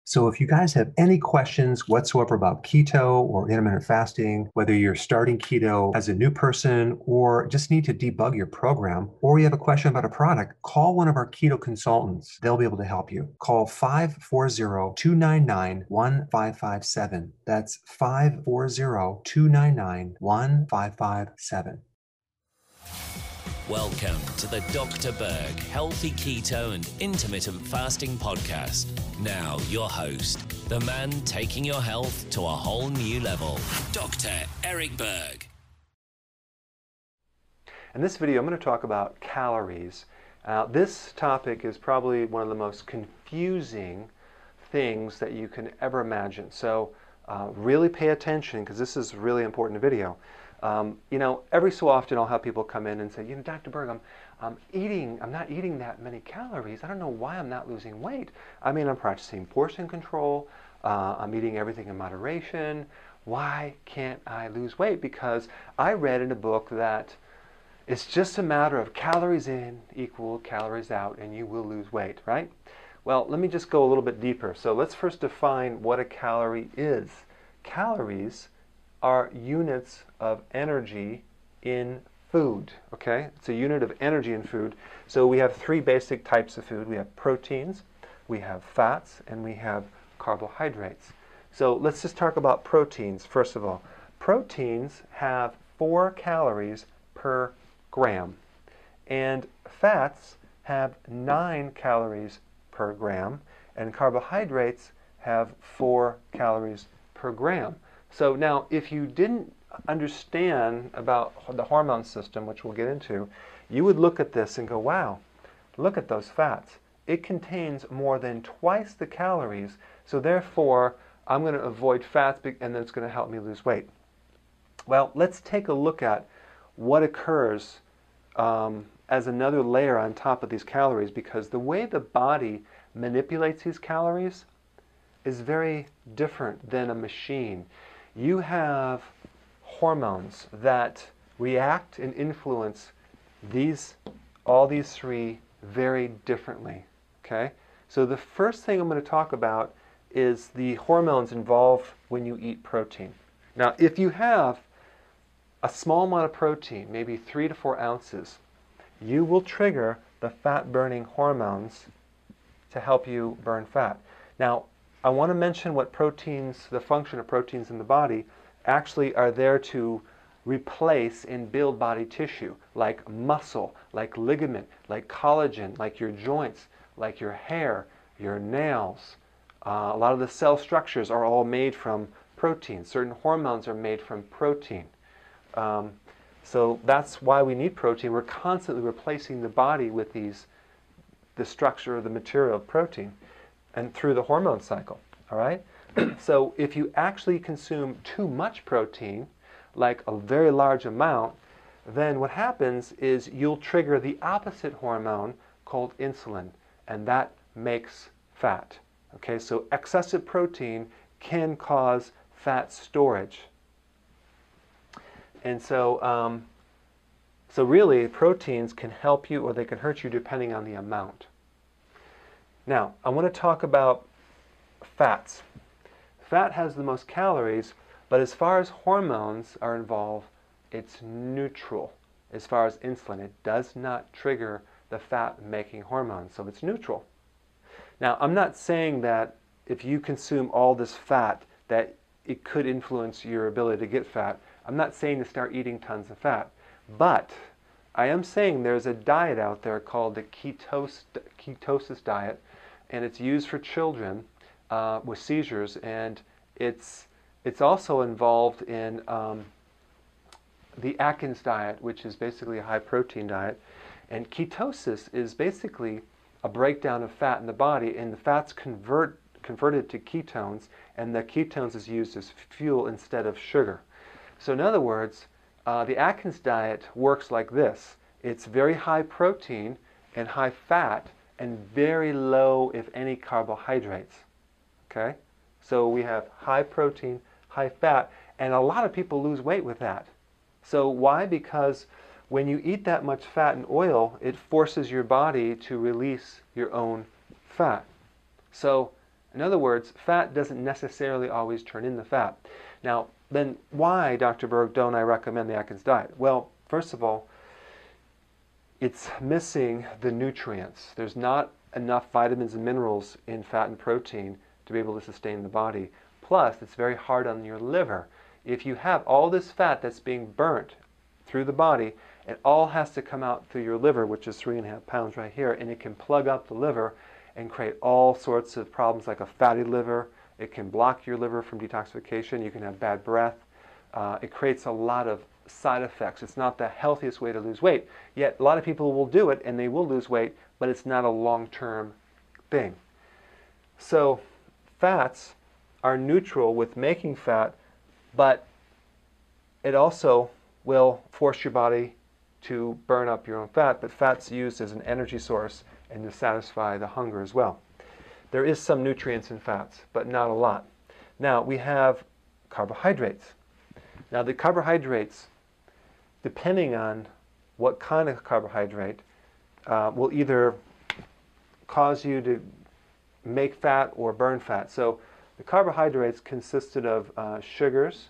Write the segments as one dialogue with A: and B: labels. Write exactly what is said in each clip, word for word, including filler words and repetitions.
A: So if you guys have any questions whatsoever about keto or intermittent fasting, whether you're starting keto as a new person or just need to debug your program, or you have a question about a product, call one of our keto consultants. They'll be able to help you. Call five four zero, two nine nine, one five five seven. That's five four zero, two nine nine, one five five seven.
B: Welcome to the Doctor Berg Healthy Keto and Intermittent Fasting Podcast. Now, your host, the man taking your health to a whole new level, Doctor Eric Berg.
A: In this video, I'm going to talk about calories. Uh, this topic is probably one of the most confusing things that you can ever imagine. So uh, really pay attention, because this is a really important video. Um, you know, every so often I'll have people come in and say, you know, Doctor Berg, I'm, I'm eating, I'm not eating that many calories. I don't know why I'm not losing weight. I mean, I'm practicing portion control. Uh, I'm eating everything in moderation. Why can't I lose weight? Because I read in a book that it's just a matter of calories in equal calories out and you will lose weight, right? Well, let me just go a little bit deeper. So let's first define what a calorie is. Calories are units of energy in food, okay? It's a unit of energy in food. So we have three basic types of food. We have proteins, we have fats, and we have carbohydrates. So let's just talk about proteins first of all. Proteins have four calories per gram, and fats have nine calories per gram, and carbohydrates have four calories per gram. So now, if you didn't understand about the hormone system, which we'll get into, you would look at this and go, wow, look at those fats. It contains more than twice the calories, so therefore, I'm going to avoid fats and then it's going to help me lose weight. Well, let's take a look at what occurs um, as another layer on top of these calories, because the way the body manipulates these calories is very different than a machine. You have hormones that react and influence these, all these three very differently, okay? So the first thing I'm going to talk about is the hormones involved when you eat protein. Now, if you have a small amount of protein, maybe three to four ounces, you will trigger the fat-burning hormones to help you burn fat. Now, I want to mention what proteins, the function of proteins in the body, actually are there to replace and build body tissue, like muscle, like ligament, like collagen, like your joints, like your hair, your nails. Uh, a lot of the cell structures are all made from protein. Certain hormones are made from protein. Um, so that's why we need protein. We're constantly replacing the body with these, the structure of the material of protein, and through the hormone cycle, all right? So if you actually consume too much protein, like a very large amount, then what happens is you'll trigger the opposite hormone called insulin, and that makes fat, okay? So excessive protein can cause fat storage. And so, um, so really, proteins can help you or they can hurt you depending on the amount. Now, I want to talk about fats. Fat has the most calories, but as far as hormones are involved, it's neutral. As far as insulin, it does not trigger the fat-making hormones, so it's neutral. Now, I'm not saying that if you consume all this fat that it could influence your ability to get fat. I'm not saying to start eating tons of fat, but I am saying there's a diet out there called the ketos, ketosis diet, and it's used for children uh, with seizures, and it's it's also involved in um, the Atkins diet, which is basically a high protein diet. And ketosis is basically a breakdown of fat in the body, and the fats convert converted to ketones, and the ketones is used as fuel instead of sugar. So in other words, uh, the Atkins diet works like this. It's very high protein and high fat, and very low, if any, carbohydrates. Okay? So we have high protein, high fat, and a lot of people lose weight with that. So why? Because when you eat that much fat and oil, it forces your body to release your own fat. So In other words, fat doesn't necessarily always turn into fat. Now, then why, Doctor Berg, don't I recommend the Atkins diet? Well, first of all, it's missing the nutrients. There's not enough vitamins and minerals in fat and protein to be able to sustain the body. Plus, it's very hard on your liver. If you have all this fat that's being burnt through the body, it all has to come out through your liver, which is three and a half pounds right here, and it can plug up the liver and create all sorts of problems like a fatty liver. It can block your liver from detoxification. You can have bad breath. Uh, it creates a lot of side effects. It's not the healthiest way to lose weight. Yet a lot of people will do it and they will lose weight, but it's not a long-term thing. So fats are neutral with making fat, but it also will force your body to burn up your own fat, but fat's used as an energy source and to satisfy the hunger as well. There is some nutrients in fats, but not a lot. Now we have carbohydrates. Now the carbohydrates, depending on what kind of carbohydrate, uh, will either cause you to make fat or burn fat. So the carbohydrates consisted of uh, sugars,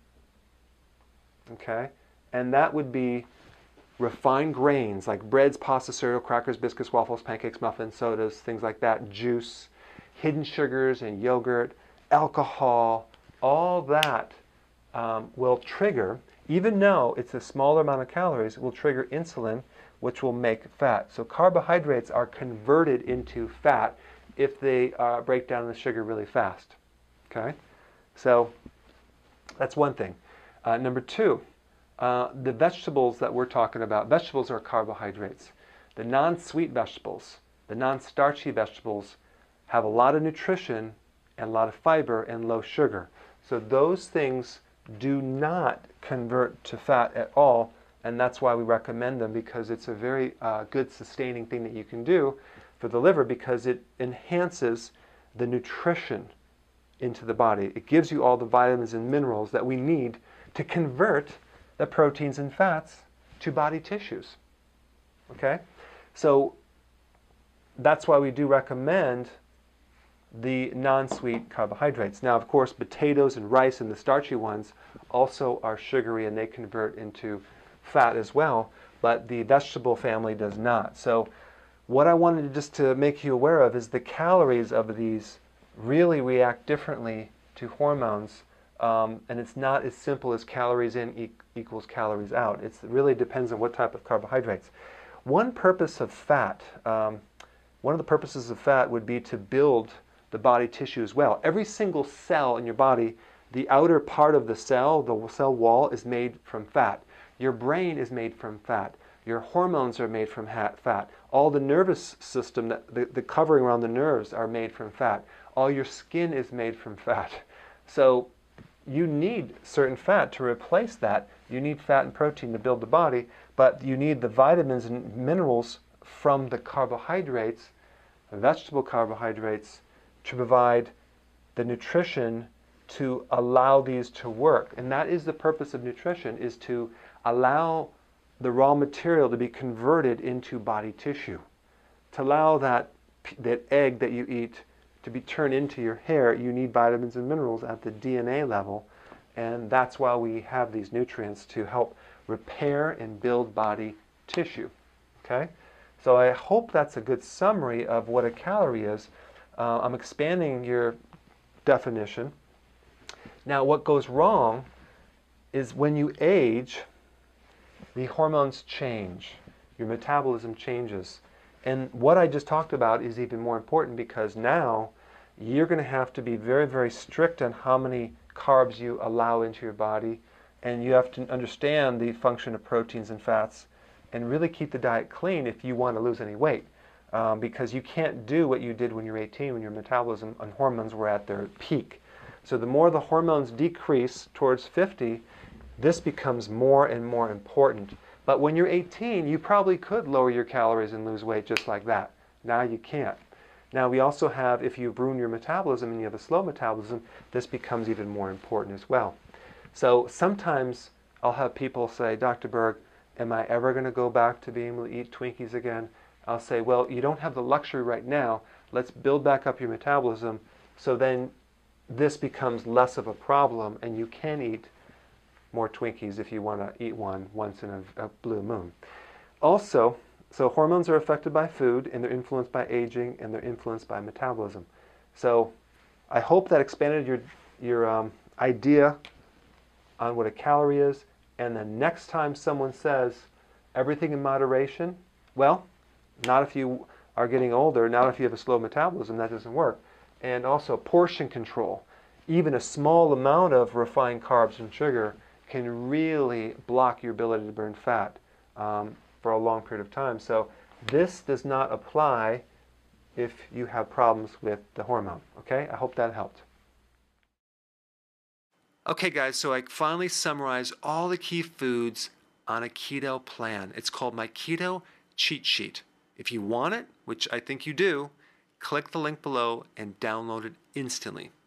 A: okay, and that would be refined grains like breads, pasta, cereal, crackers, biscuits, waffles, pancakes, muffins, sodas, things like that, juice, hidden sugars and yogurt, alcohol, all that um, will trigger, even though it's a smaller amount of calories, will trigger insulin, which will make fat. So carbohydrates are converted into fat if they uh, break down the sugar really fast. Okay, so that's one thing. Uh, number two, uh, the vegetables that we're talking about, vegetables are carbohydrates. The non-sweet vegetables, the non-starchy vegetables have a lot of nutrition and a lot of fiber and low sugar. So those things do not convert to fat at all, and that's why we recommend them, because it's a very uh, good sustaining thing that you can do for the liver, because it enhances the nutrition into the body. It gives you all the vitamins and minerals that we need to convert the proteins and fats to body tissues. Okay? So that's why we do recommend the non-sweet carbohydrates. Now, of course, potatoes and rice and the starchy ones also are sugary and they convert into fat as well, but the vegetable family does not. So what I wanted just to make you aware of is the calories of these really react differently to hormones, um, and it's not as simple as calories in e equals calories out. It really depends on what type of carbohydrates. One purpose of fat, um, one of the purposes of fat would be to build the body tissue as well. Every single cell in your body, the outer part of the cell, the cell wall, is made from fat. Your brain is made from fat. Your hormones are made from fat. All the nervous system, that, the, the covering around the nerves are made from fat. All your skin is made from fat. So you need certain fat to replace that. You need fat and protein to build the body, but you need the vitamins and minerals from the carbohydrates, the vegetable carbohydrates, to provide the nutrition to allow these to work. And that is the purpose of nutrition, is to allow the raw material to be converted into body tissue, to allow that, that egg that you eat to be turned into your hair. You need vitamins and minerals at the D N A level, and that's why we have these nutrients to help repair and build body tissue. Okay? So I hope that's a good summary of what a calorie is. Uh, I'm expanding your definition. Now, what goes wrong is when you age, the hormones change. Your metabolism changes. And what I just talked about is even more important, because now you're going to have to be very, very strict on how many carbs you allow into your body, and you have to understand the function of proteins and fats and really keep the diet clean if you want to lose any weight, um, because you can't do what you did when you were eighteen, when your metabolism and hormones were at their peak. So the more the hormones decrease towards fifty, this becomes more and more important. But when you're eighteen, you probably could lower your calories and lose weight just like that. Now you can't. Now we also have, if you ruin your metabolism and you have a slow metabolism, this becomes even more important as well. So sometimes I'll have people say, Doctor Berg, am I ever going to go back to being able to eat Twinkies again? I'll say, well, you don't have the luxury right now. Let's build back up your metabolism So then this becomes less of a problem, and you can eat more Twinkies if you want to eat one once in a, a blue moon. Also, so hormones are affected by food, and they're influenced by aging, and they're influenced by metabolism. So I hope that expanded your, your um, idea on what a calorie is. And the next time someone says everything in moderation, well, not if you are getting older, not if you have a slow metabolism, that doesn't work. And also portion control. Even a small amount of refined carbs and sugar can really block your ability to burn fat um, for a long period of time. So this does not apply if you have problems with the hormone. Okay, I hope that helped. Okay guys, so I finally summarized all the key foods on a keto plan. It's called my Keto Cheat Sheet. If you want it, which I think you do, click the link below and download it instantly.